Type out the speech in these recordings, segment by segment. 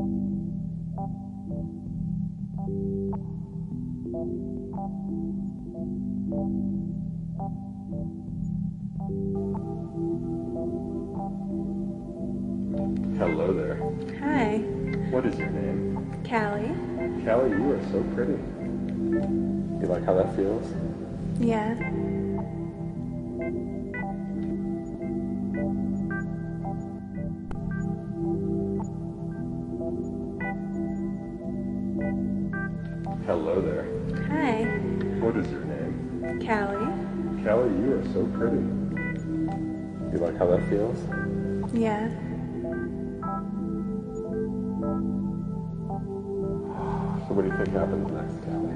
Hello there. Hi. What is your name? Callie. Callie, you are so pretty. You like how that feels? Yeah. Hello there. Hi. What is your name? Callie. Callie, you are so pretty. You like how that feels? Yeah. So what do you think happens next, Callie?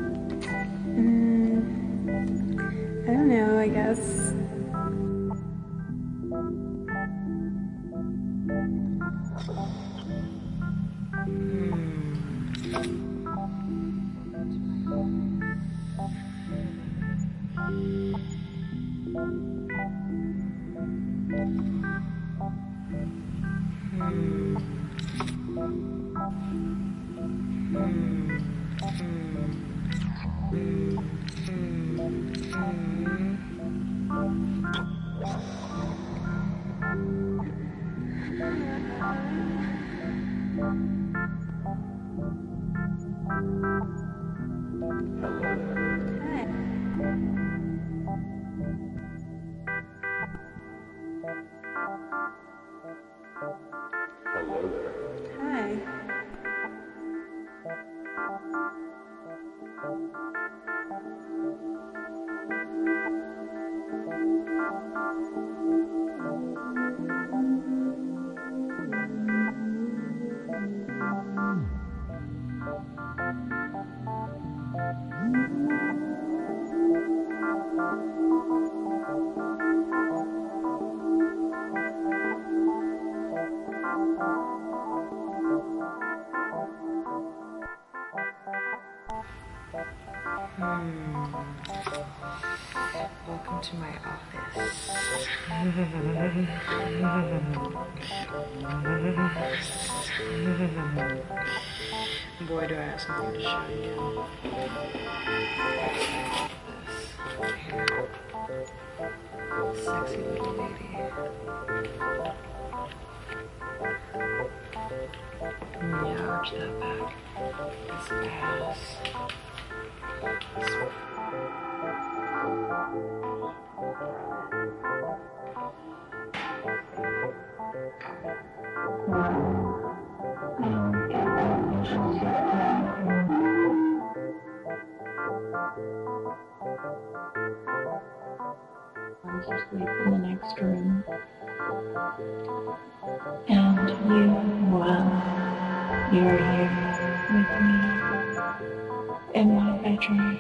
I don't know, I guess. Hello there. Hi. Hello there. Hi. Welcome to my office. Boy, do I have something to show you. This sexy little lady. Yeah, arch that back. This ass. To sleep in the next room. And you, well, you're here with me in my bedroom.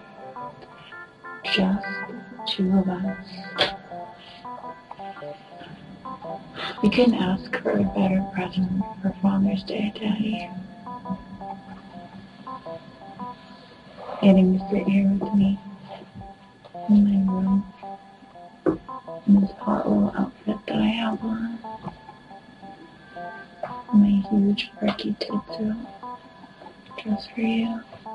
Just the two of us. We couldn't ask for a better present for Father's Day, Daddy. Getting to sit here with me in my room in this hot little outfit that I have on. My huge freaky tits out. Just for you.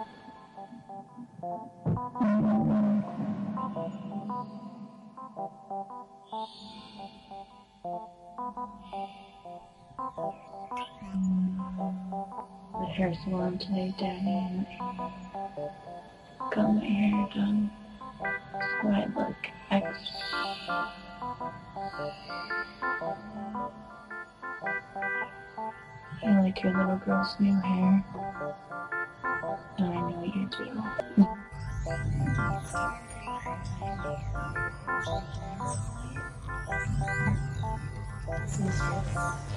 The hair salon today, Daddy. Got my hair done so I look extra. I like your little girl's new hair. And I know you do.